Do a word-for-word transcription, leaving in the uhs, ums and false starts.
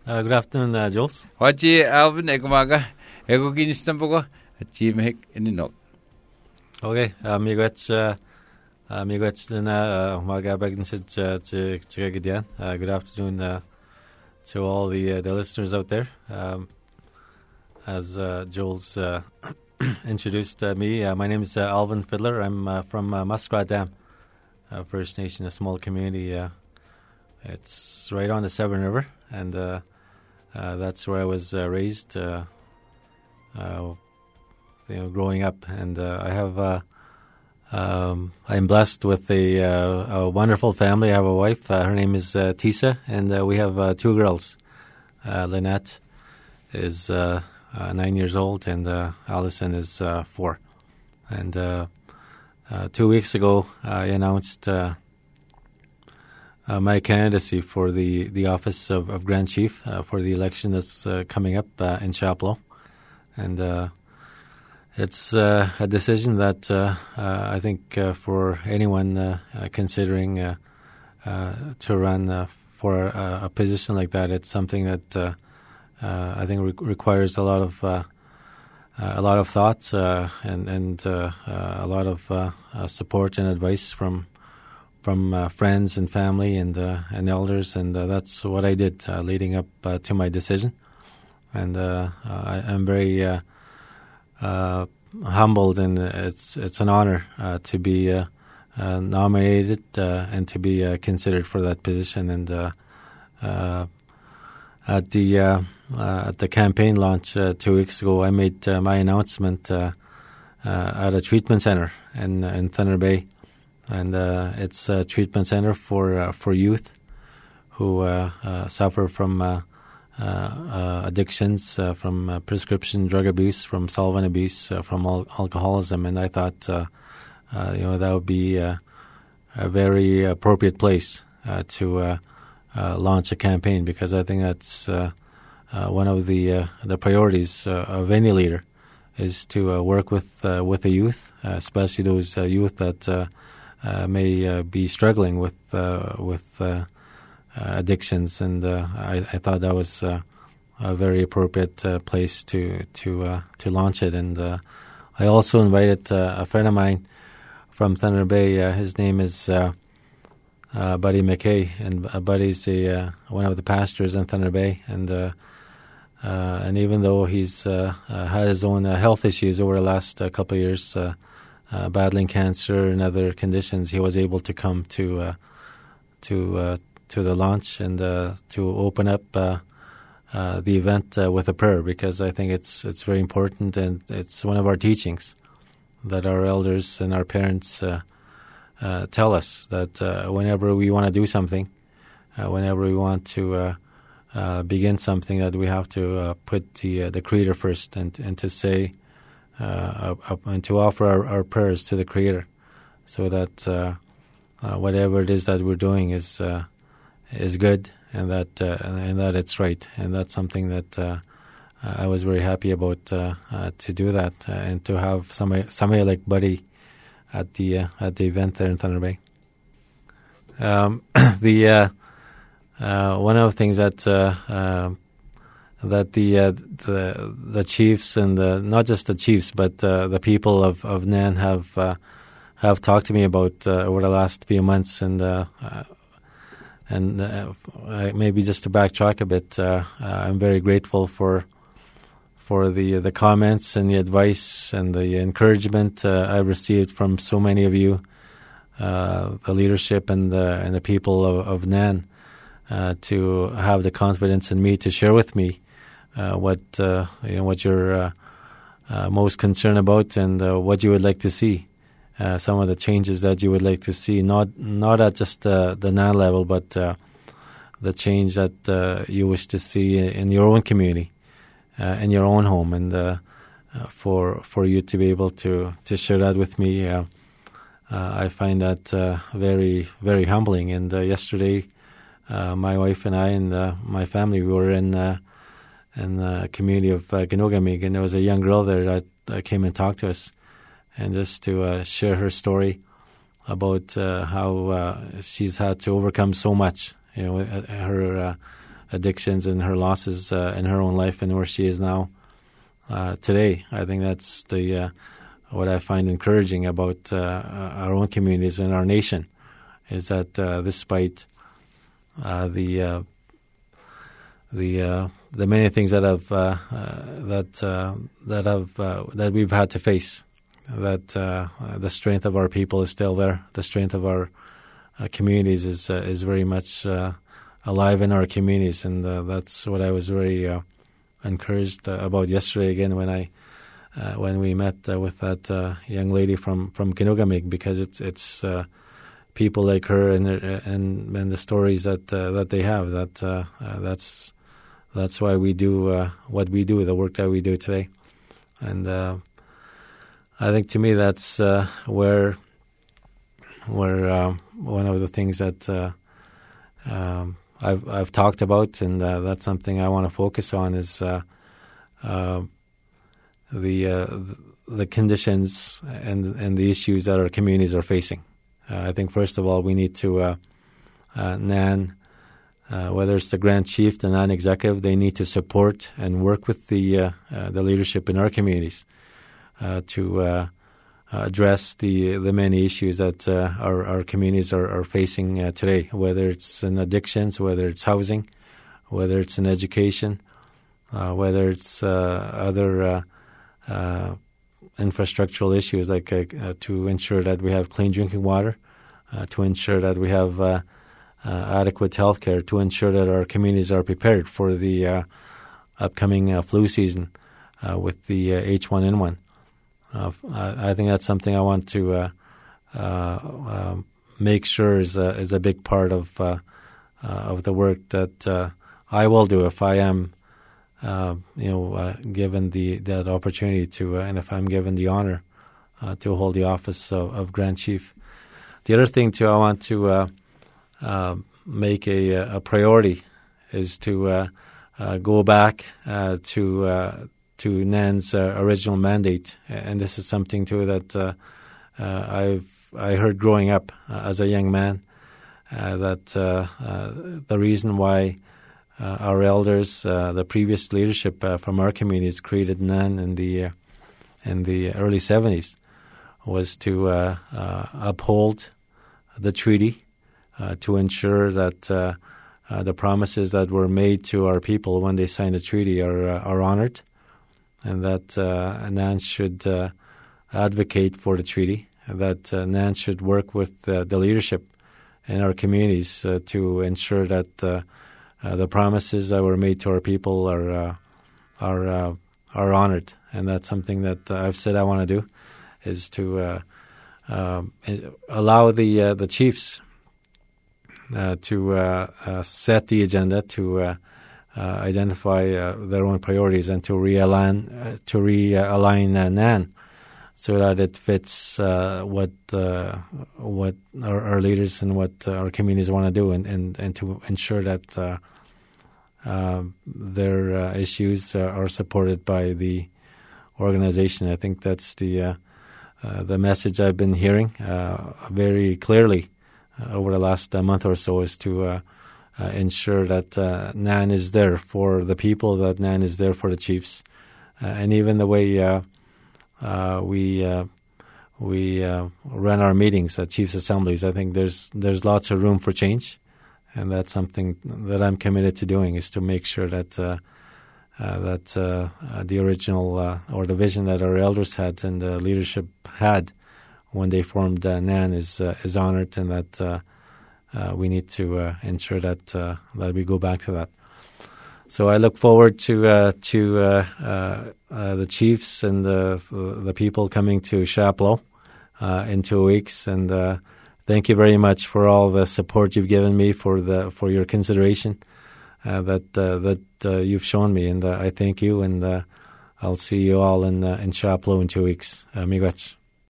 Uh, good afternoon, uh, Jules. Wachi Alvin Egumaga, Eguginistambogo, Jim Hick in the note. Okay, miigwech miigwech na umaga bagin sid chigagdian. Good afternoon uh, to all the uh, the listeners out there. Um, as uh, Jules uh, introduced uh, me, uh, my name is uh, Alvin Fiddler. I'm uh, from uh, Muskrat Dam, uh, First Nation, a small community. Uh, it's right on the Severn River, and uh, uh, that's where I was uh, raised. Uh, uh, You know, growing up, and uh, I have, uh, um, I'm blessed with a, uh, a wonderful family. I have a wife. Uh, her name is uh, Tisa, and uh, we have uh, two girls. Uh, Lynette is uh, uh, nine years old, and uh, Allison is uh, four. And uh, uh, two weeks ago, I announced uh, uh, my candidacy for the, the office of, of Grand Chief uh, for the election that's uh, coming up uh, in Chapleau, and. Uh, It's uh, a decision that uh, uh, I think uh, for anyone uh, uh, considering uh, uh, to run uh, for a, a position like that, it's something that uh, uh, I think re- requires a lot of uh, uh, a lot of thoughts uh, and and uh, uh, a lot of uh, uh, support and advice from from uh, friends and family and uh, and elders, and uh, that's what I did uh, leading up uh, to my decision, and uh, I, I'm very. Uh, Uh, humbled, and it's it's an honor uh, to be uh, uh, nominated uh, and to be uh, considered for that position. And uh, uh, at the uh, uh, at the campaign launch uh, two weeks ago, I made uh, my announcement uh, uh, at a treatment center in in Thunder Bay, and uh, it's a treatment center for uh, for youth who uh, uh, suffer from. Uh, Uh, uh, addictions, uh, from uh, prescription drug abuse, from solvent abuse, uh, from al- alcoholism, and I thought, uh, uh, you know, that would be uh, a very appropriate place uh, to uh, uh, launch a campaign, because I think that's uh, uh, one of the uh, the priorities uh, of any leader is to uh, work with uh, with the youth, uh, especially those uh, youth that uh, uh, may uh, be struggling with uh, with. Uh, Uh, addictions, and uh, I, I thought that was uh, a very appropriate uh, place to to uh, to launch it. And uh, I also invited uh, a friend of mine from Thunder Bay. Uh, his name is uh, uh, Buddy McKay, and uh, Buddy's a, uh, one of the pastors in Thunder Bay. And uh, uh, and even though he's uh, uh, had his own uh, health issues over the last uh, couple of years, uh, uh, battling cancer and other conditions, he was able to come to uh, to uh, to the launch and uh, to open up uh, uh, the event uh, with a prayer, because I think it's it's very important, and it's one of our teachings that our elders and our parents uh, uh, tell us, that uh, whenever we want to do something, uh, whenever we want to uh, uh, begin something, that we have to uh, put the uh, the Creator first, and and to say uh, uh, and to offer our, our prayers to the Creator, so that uh, uh, whatever it is that we're doing is. Uh, is good, and that uh, and that it's right, and that's something that uh, I was very happy about uh, uh, to do that, uh, and to have somebody somebody like Buddy at the uh, at the event there in Thunder Bay. Um, the uh, uh, one of the things that uh, uh, that the uh, the the chiefs and the, not just the chiefs, but uh, the people of of Nain have uh, have talked to me about uh, over the last few months, and. Uh, And uh, maybe just to backtrack a bit, uh, uh, I'm very grateful for for the the comments and the advice and the encouragement uh, I received from so many of you, uh, the leadership and the and the people of, of Nain, uh, to have the confidence in me to share with me uh, what uh, you know what you're uh, uh, most concerned about, and uh, what you would like to see. Uh, some of the changes that you would like to see, not not at just uh, the Nain level, but uh, the change that uh, you wish to see in your own community, uh, in your own home, and uh, uh, for for you to be able to, to share that with me, uh, uh, I find that uh, very very humbling. And uh, yesterday, uh, my wife and I and uh, my family, we were in uh, in the community of uh, Ginogamig, and there was a young girl there that uh, came and talked to us. And just to uh, share her story about uh, how uh, she's had to overcome so much, you know, her uh, addictions and her losses uh, in her own life and where she is now uh, today. I think that's the uh, what I find encouraging about uh, our own communities and our nation, is that uh, despite uh, the uh, the uh, the many things that have uh, uh, that uh, that have uh, that we've had to face, that uh, the strength of our people is still there. The strength of our uh, communities is uh, is very much uh, alive in our communities, and uh, that's what I was very uh, encouraged uh, about yesterday again when I uh, when we met uh, with that uh, young lady from from Kinugamig, because it's it's uh, people like her and and and the stories that uh, that they have, that uh, uh, that's that's why we do uh, what we do, the work that we do today. And uh, I think to me that's uh, where where uh, one of the things that uh, um, I've I've talked about, and uh, that's something I want to focus on, is uh, uh, the uh, the conditions and and the issues that our communities are facing. Uh, I think first of all we need to uh, uh, N A N. Uh, whether it's the Grand Chief, the non-executive, they need to support and work with the uh, uh, the leadership in our communities uh, to uh, address the the many issues that uh, our our communities are, are facing uh, today. Whether it's in addictions, whether it's housing, whether it's in education, uh, whether it's uh, other uh, uh, infrastructural issues, like uh, uh, to ensure that we have clean drinking water, uh, to ensure that we have Uh, Uh, adequate health care, to ensure that our communities are prepared for the uh, upcoming uh, flu season uh, with the uh, H one N one. Uh, I, I think that's something I want to uh, uh, uh, make sure is a, is a big part of uh, uh, of the work that uh, I will do if I am, uh, you know, uh, given the that opportunity to, uh, and if I'm given the honor uh, to hold the office of, of Grand Chief. The other thing too, I want to Uh, Uh, make a, a priority is to uh, uh, go back uh, to uh, to N A N's uh, original mandate, and this is something too that uh, uh, I've I heard growing up uh, as a young man, uh, that uh, uh, the reason why uh, our elders, uh, the previous leadership uh, from our communities, created N A N in the uh, in the early seventies was to uh, uh, uphold the treaty. Uh, to ensure that uh, uh, the promises that were made to our people when they signed the treaty are uh, are honored, and that uh, N A N should uh, advocate for the treaty, and that uh, N A N should work with uh, the leadership in our communities uh, to ensure that uh, uh, the promises that were made to our people are uh, are uh, are honored. And that's something that uh, I've said I want to do, is to uh, uh, allow the uh, the chiefs Uh, to uh, uh, set the agenda, to uh, uh, identify uh, their own priorities, and to realign uh, to realign uh, N A N so that it fits uh, what uh, what our, our leaders and what uh, our communities want to do, and, and, and to ensure that uh, uh, their uh, issues uh, are supported by the organization. I think that's the uh, uh, the message I've been hearing uh, very clearly Uh, over the last uh, month or so, is to uh, uh, ensure that uh, N A N is there for the people, that N A N is there for the chiefs, uh, and even the way uh, uh, we uh, we uh, run our meetings at Chiefs Assemblies. I think there's there's lots of room for change, and that's something that I'm committed to doing, is to make sure that uh, uh, that uh, uh, the original uh, or the vision that our elders had and the leadership had when they formed uh, N A N is uh, is honored, and that uh, uh, we need to uh, ensure that uh, that we go back to that. So I look forward to uh, to uh, uh, uh, the chiefs and the the people coming to Chapleau uh, in two weeks, and uh, thank you very much for all the support you've given me, for the for your consideration uh, that uh, that uh, you've shown me, and uh, I thank you, and uh, I'll see you all in uh, in Chapleau in two weeks. Uh, Miigwech.